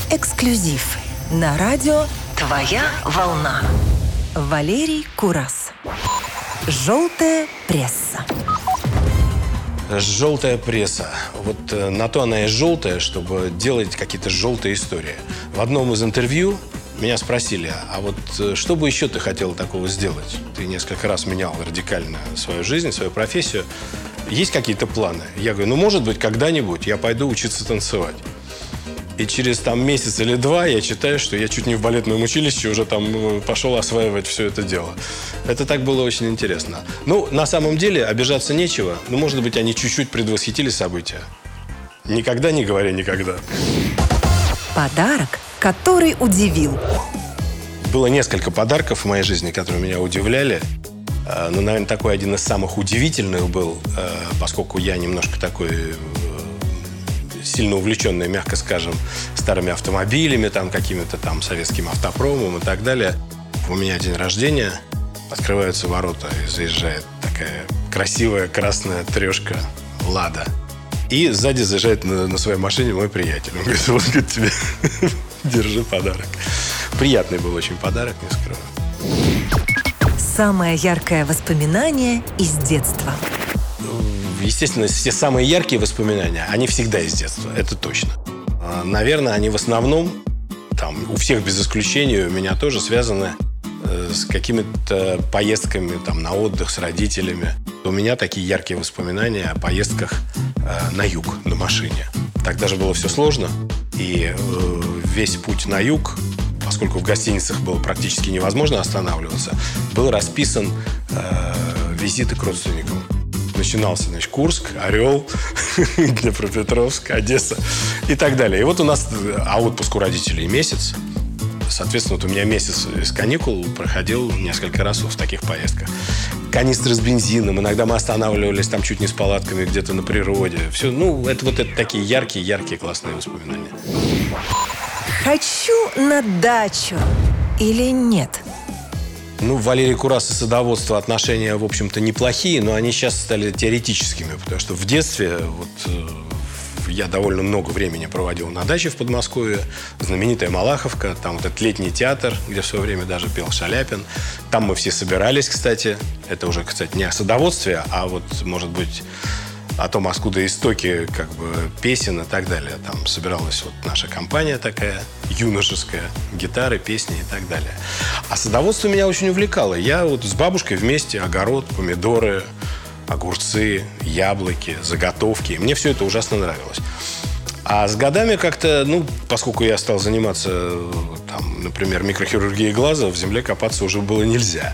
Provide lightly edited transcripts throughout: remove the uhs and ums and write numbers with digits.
Эксклюзив на радио «Твоя волна». Валерий Курас. Желтая пресса. Желтая пресса. Вот на то она и желтая, чтобы делать какие-то желтые истории. В одном из интервью меня спросили, а вот что бы еще ты хотел такого сделать? Ты несколько раз менял радикально свою жизнь, свою профессию. Есть какие-то планы? Я говорю, может быть, когда-нибудь я пойду учиться танцевать. И через месяц или два я читаю, что я чуть не в балетном училище уже пошел осваивать все это дело. Это так было очень интересно. На самом деле, обижаться нечего. Может быть, они чуть-чуть предвосхитили события. Никогда не говоря никогда. Подарок, который удивил. Было несколько подарков в моей жизни, которые меня удивляли. Но, наверное, такой один из самых удивительных был, поскольку я немножко такой сильно увлеченный, мягко скажем, старыми автомобилями, какими-то советским автопромом и так далее. У меня день рождения, открываются ворота, и заезжает такая красивая красная трешка «Лада». И сзади заезжает на своей машине мой приятель. Он говорит, вот тебе, держи подарок. Приятный был очень подарок, не скрою. Самое яркое воспоминание из детства. Естественно, все самые яркие воспоминания, они всегда из детства, это точно. Наверное, они в основном, у всех без исключения, у меня тоже связаны с какими-то поездками на отдых с родителями. У меня такие яркие воспоминания о поездках на юг на машине. Тогда же было все сложно, и весь путь на юг, поскольку в гостиницах было практически невозможно останавливаться, был расписан визиты к родственникам. Начинался, Курск, Орел, Днепропетровск, Одесса и так далее. И вот у нас, отпуск у родителей месяц. Соответственно, у меня месяц из каникул проходил несколько раз в таких поездках. Канистры с бензином. Иногда мы останавливались чуть не с палатками где-то на природе. Все, это такие яркие, классные воспоминания. Хочу на дачу или нет? Валерий Курас и садоводство отношения, в общем-то, неплохие, но они сейчас стали теоретическими, потому что в детстве я довольно много времени проводил на даче в Подмосковье. Знаменитая Малаховка, этот летний театр, где в свое время даже пел Шаляпин. Там мы все собирались, кстати. Это уже, кстати, не о садоводстве, а может быть, о том, откуда истоки песен и так далее. Там собиралась наша компания такая, юношеская, гитары, песни и так далее. А садоводство меня очень увлекало. Я с бабушкой вместе огород, помидоры, огурцы, яблоки, заготовки. Мне все это ужасно нравилось. А с годами поскольку я стал заниматься, например, микрохирургией глаза, в земле копаться уже было нельзя.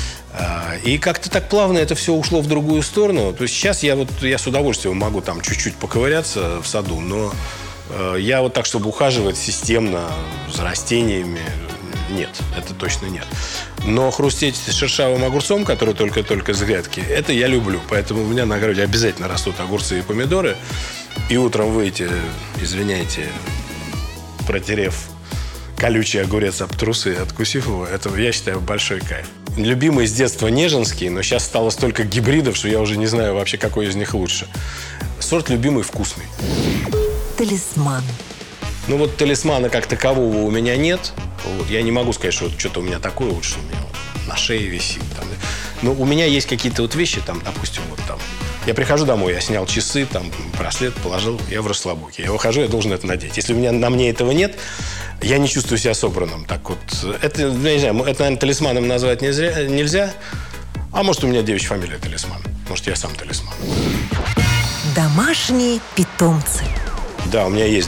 И как-то так плавно это все ушло в другую сторону. То есть сейчас я с удовольствием могу чуть-чуть поковыряться в саду, но я так, чтобы ухаживать системно за растениями, нет, это точно нет. Но хрустеть шершавым огурцом, который только с грядки, это я люблю. Поэтому у меня на огороде обязательно растут огурцы и помидоры. И утром выйти, извиняйте, протерев колючий огурец об трусы, откусив его, это, я считаю, большой кайф. Любимый с детства Нежинский, но сейчас стало столько гибридов, что я уже не знаю вообще, какой из них лучше. Сорт любимый вкусный. Талисман. Талисмана как такового у меня нет. Я не могу сказать, что что-то у меня такое, что у меня на шее висит. Но у меня есть какие-то вещи, допустим, я прихожу домой, я снял часы, браслет положил, я в расслабуке. Я выхожу, я должен это надеть. Если на мне этого нет, я не чувствую себя собранным. Это, я не знаю, это, наверное, талисманом назвать нельзя. А может, у меня девичья фамилия Талисман. Может, я сам талисман. Домашние питомцы. Да, у меня есть,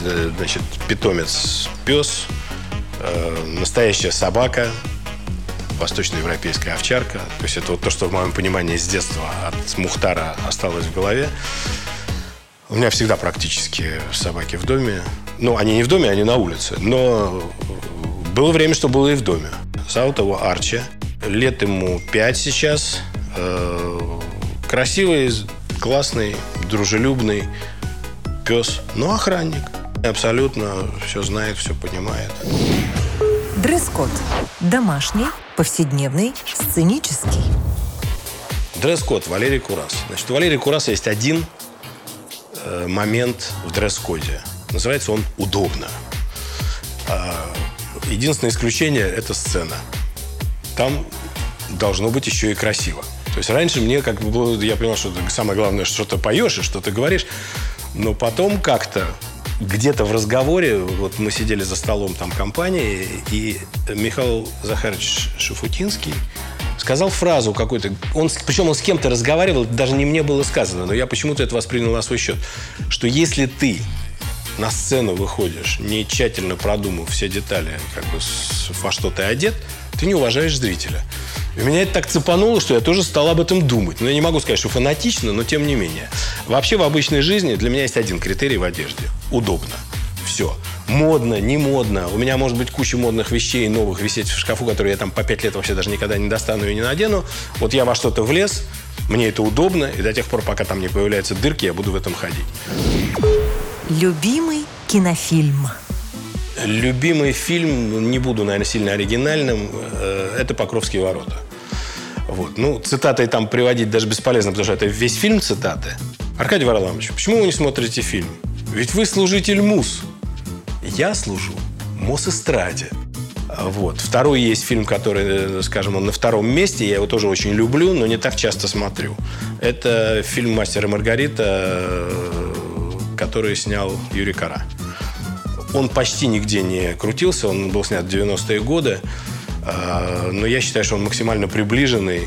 питомец-пес, настоящая собака, восточноевропейская овчарка. То есть это то, что в моем понимании с детства от Мухтара осталось в голове. У меня всегда практически собаки в доме. Они не в доме, они на улице. Но было время, что было и в доме. Зовут его Арчи. Лет ему 5 сейчас. Красивый, классный, дружелюбный пес, но охранник. Абсолютно все знает, все понимает. Дресс-код. Домашний, повседневный, сценический. Дресс-код Валерий Курас. У Валерия Кураса есть один момент в дресс-коде. Называется он «удобно». Единственное исключение – это сцена. Там должно быть еще и красиво. То есть раньше мне как бы было, я понимал, что самое главное, что ты поешь и что ты говоришь, но потом как-то где-то в разговоре, вот мы сидели за столом там компании, и Михаил Захарович Шуфутинский сказал фразу какую-то, причем он с кем-то разговаривал, это даже не мне было сказано, но я почему-то это воспринял на свой счет, что если ты на сцену выходишь, не тщательно продумав все детали, как бы во что ты одет, ты не уважаешь зрителя. И меня это так цепануло, что я тоже стал об этом думать. Но я не могу сказать, что фанатично, но тем не менее. Вообще в обычной жизни для меня есть один критерий в одежде. Удобно. Все. Модно, не модно. У меня может быть куча модных вещей новых висеть в шкафу, которые я там по 5 лет вообще даже никогда не достану и не надену. Вот я во что-то влез, мне это удобно, и до тех пор, пока там не появляются дырки, я буду в этом ходить. Любимый кинофильм. Любимый фильм, не буду, наверное, сильно оригинальным, это «Покровские ворота». Вот. Ну, цитаты там приводить даже бесполезно, потому что это весь фильм цитаты. Аркадий Варламович, почему вы не смотрите фильм? Ведь вы служитель муз. Я служу Мосэстраде. Вот. Второй есть фильм, который, скажем, он на втором месте. Я его тоже очень люблю, но не так часто смотрю. Это фильм «Мастер и Маргарита», который снял Юрий Кара. Он почти нигде не крутился, он был снят в 90-е годы, но я считаю, что он максимально приближенный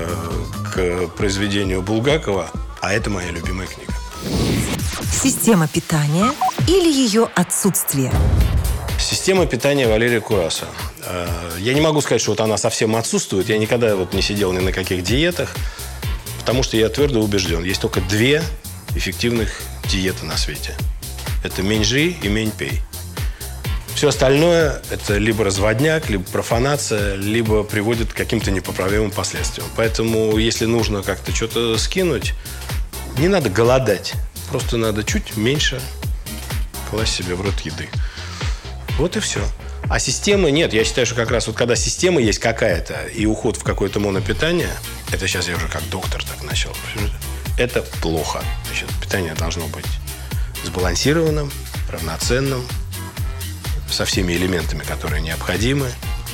к произведению Булгакова, а это моя любимая книга. Система питания или ее отсутствие? Система питания Валерия Кураса. Я не могу сказать, что вот она совсем отсутствует. Я никогда вот не сидел ни на каких диетах, потому что я твердо убежден, есть только 2 эффективных диеты на свете. Это «Мень жри» и «Мень пей». Все остальное – это либо разводняк, либо профанация, либо приводит к каким-то непоправимым последствиям. Поэтому, если нужно как-то что-то скинуть, не надо голодать. Просто надо чуть меньше класть себе в рот еды. Вот и все. А системы нет. Я считаю, что как раз вот когда система есть какая-то и уход в какое-то монопитание, это сейчас я уже как доктор так начал, это плохо. Значит, питание должно быть сбалансированным, равноценным, со всеми элементами, которые необходимы.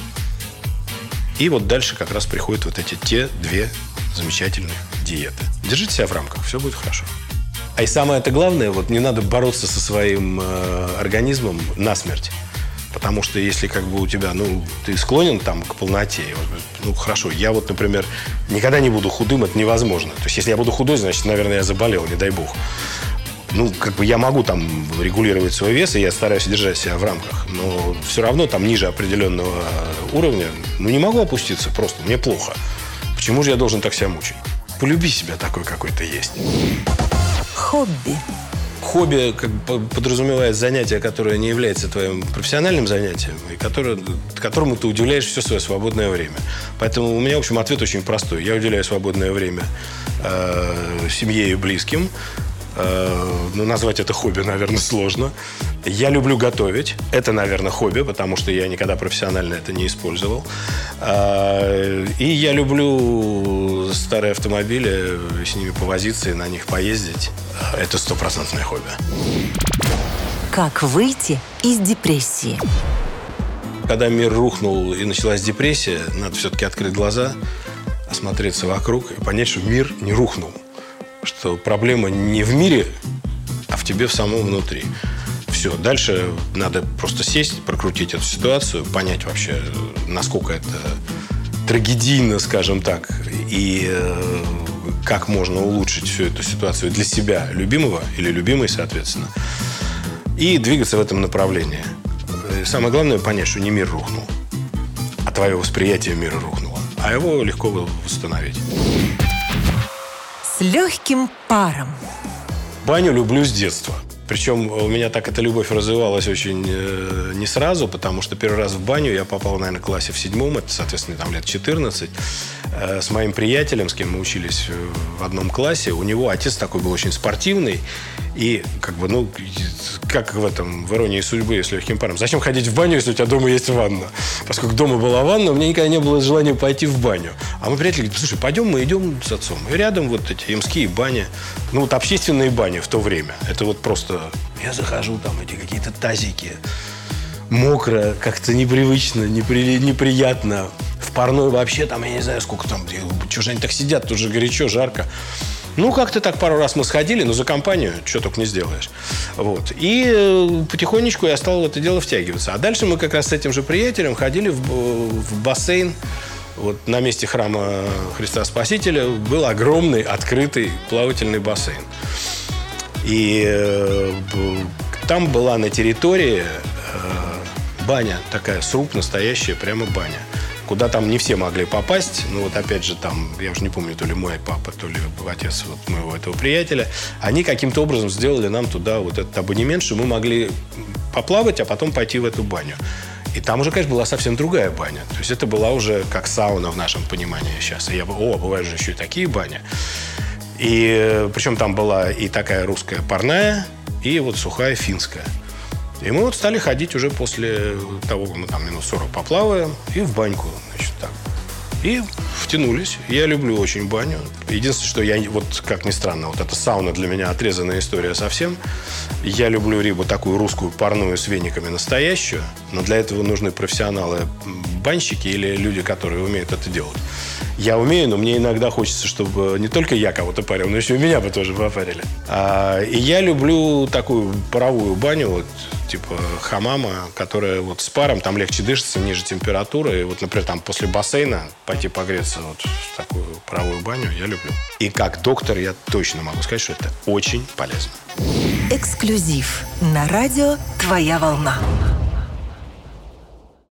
И вот дальше как раз приходят вот те 2 замечательных диеты. Держите себя в рамках, все будет хорошо. А и самое это главное, вот не надо бороться со своим организмом насмерть. Потому что если как бы у тебя, ты склонен там к полноте, хорошо, я вот, например, никогда не буду худым, это невозможно. То есть если я буду худой, значит, наверное, я заболел, не дай бог. Я могу там регулировать свой вес, и я стараюсь держать себя в рамках. Но все равно там ниже определенного уровня, не могу опуститься просто, мне плохо. Почему же я должен так себя мучить? Полюби себя такой, какой ты есть. Хобби. Хобби подразумевает занятие, которое не является твоим профессиональным занятием, и которому ты уделяешь все свое свободное время. Поэтому у меня, в общем, ответ очень простой. Я уделяю свободное время семье и близким. Назвать это хобби, наверное, сложно. Я люблю готовить. Это, наверное, хобби, потому что я никогда профессионально это не использовал. И я люблю старые автомобили, с ними повозиться и на них поездить. Это 100% хобби. Как выйти из депрессии? Когда мир рухнул и началась депрессия, надо все-таки открыть глаза, осмотреться вокруг и понять, что мир не рухнул. Что проблема не в мире, а в тебе в самом внутри. Все. Дальше надо просто сесть, прокрутить эту ситуацию, понять вообще, насколько это трагедийно, скажем так, и как можно улучшить всю эту ситуацию для себя, любимого или любимой, соответственно, и двигаться в этом направлении. И самое главное понять, что не мир рухнул, а твое восприятие мира рухнуло, а его легко восстановить. С легким паром. Баню люблю с детства. Причем у меня так эта любовь развивалась очень не сразу, потому что первый раз в баню я попал, наверное, в классе в 7, это, соответственно, там лет 14, с моим приятелем, с кем мы учились в одном классе. У него отец такой был очень спортивный, и как в этом, в «Иронии судьбы» с легким паром. Зачем ходить в баню, если у тебя дома есть ванна? Поскольку дома была ванна, у меня никогда не было желания пойти в баню. А мой приятель говорит: слушай, пойдем, мы идем с отцом. И рядом вот эти ямские бани, общественные бани в то время. Это вот просто, я захожу, там эти какие-то тазики, мокро, как-то непривычно, неприятно. В парной вообще там, я не знаю, сколько там, что же они так сидят, тут же горячо, жарко. Ну, как-то так пару раз мы сходили, но за компанию что только не сделаешь. Вот. И потихонечку я стал в это дело втягиваться. А дальше мы как раз с этим же приятелем ходили в бассейн. Вот на месте храма Христа Спасителя был огромный открытый плавательный бассейн. И там была на территории баня, такая сруб, настоящая прямо баня. Куда там не все могли попасть. Ну, вот опять же, там, я уже не помню, то ли мой папа, то ли отец вот моего этого приятеля. Они каким-то образом сделали нам туда вот этот абонемент, что мы могли поплавать, а потом пойти в эту баню. И там уже, конечно, была совсем другая баня. То есть это была уже как сауна в нашем понимании сейчас. И я бывают же еще и такие бани. И причем там была и такая русская парная, и вот сухая финская. И мы вот стали ходить уже после того, мы там минут 40 поплаваем, и в баньку, значит, так. И втянулись. Я люблю очень баню. Единственное, что я, вот как ни странно, вот эта сауна для меня отрезанная история совсем. Я люблю рыбу такую русскую, парную, с вениками, настоящую. Но для этого нужны профессионалы, банщики или люди, которые умеют это делать. Я умею, но мне иногда хочется, чтобы не только я кого-то парил, но еще и меня бы тоже попарили. И я люблю такую паровую баню, вот, типа хамама, которая вот с паром, там легче дышится, ниже температура. И вот, например, там после бассейна пойти погреться вот в такую паровую баню я люблю. И как доктор я точно могу сказать, что это очень полезно. Эксклюзив на радио «Твоя волна».